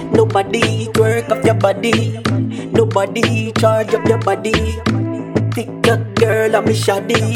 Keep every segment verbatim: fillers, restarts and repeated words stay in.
Nobody twerk up your body. Nobody charge up your body. Thick girl, I'm a shoddy.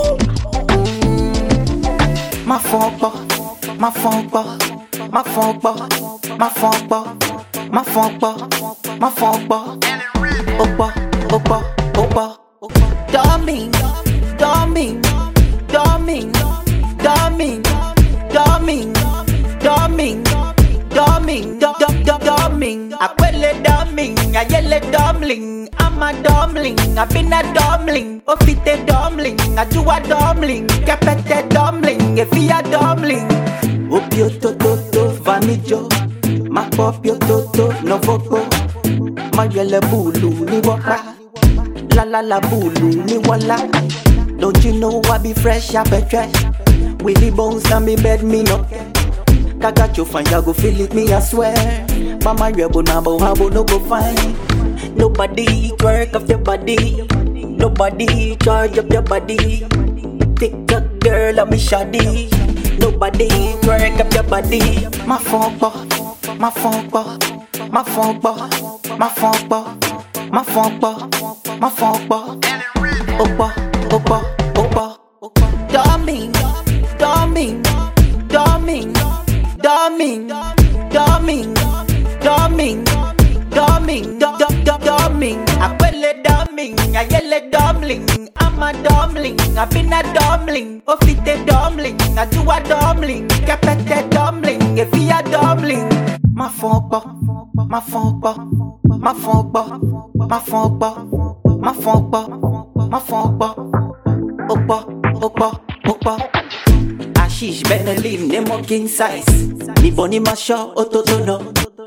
Ma funk pas, ma funk pas, ma funk pas, ma funk pas, ma funk pas, ma funk pas. Opa, opa, opa. Dumbing, dumbing, dumbing, dumbing, dumbing, dumbing, dumbing, dumbing. I quell a dumbing, I yell a dumbling. I'm a dumbling, I've been a dumbling. Oh, fit a dumbling, I do a dumbling. Capet a dumbling, if he a dumbling. Opio toto, vanijo. Ma popio toto, no voco. Ma yele bulu, ni waka. La la la bulu, ni wala. Don't you know I be fresh, I be trash. Willy bones on me bed, me no. Kaka you find ya go feel it, me I swear. Mama rebo na bo habo no go fine. Nobody twerk up your body. Nobody charge up your body. Thick girl, I'm a shoddy. Nobody twerk up your body. Ma funk pas, ma funk pas, ma funk pas, ma funk pas, ma funk pas, ma funk pas. Opa, opa, opa. Dumbing, dumbing, dumbing, dumbing, dumbing, dumbing, dumbing, dumbing. I quell a dumbing, I yell a dumbling. I'm a dumbling, I've been a dumbling. Oh, fit a dumbling, I do a dumbling. Capet a dumbling, if he a dumbling. Ma funk pas, ma funk pas, ma funk pas, ma funk pas, ma funk pas, ma funk pas. Opa, opa, opa. Ashish Benelin, nemo king size. Ni boni masho, ototono.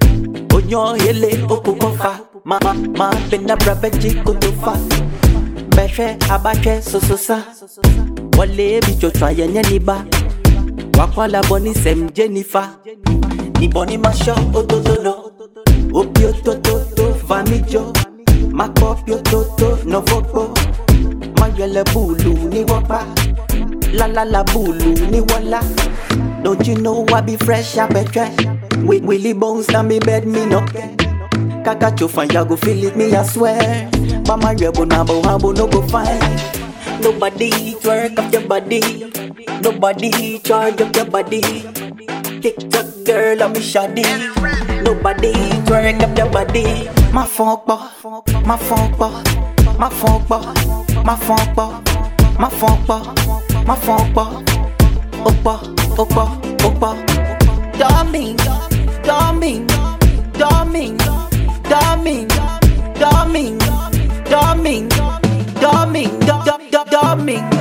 Onyo hele, okukofa. Ma, ma, ma, bena brabeji kutufa. Beshe, abache, sososa. Wale bicho try nye niba. Wakwala boni sem Jennifer. Ni boni masho, ototono. Opio tototo, vanijo. Ma kopio toto, no voco. Ma yele bulu, ni wapa. La la la bulu, ni wala. Don't you know I be fresh, I be trash. With Willy bones on me bed, me no. Kaka you find ya go feel it, me I swear. Mama rebo na bo habo no go fine. Nobody twerk up your body. Nobody charge up your body. TikTok girl, I'm a shoddy. Nobody twerk up your body. Ma funk pas, ma funk pas, ma funk pas, ma funk pas, ma funk pas, ma funk pas. Opa, opa, opa. Dumbing, dumbing, dumbing, dumbing, dumbing, dumbing, dumbing, dumbing, dumbing.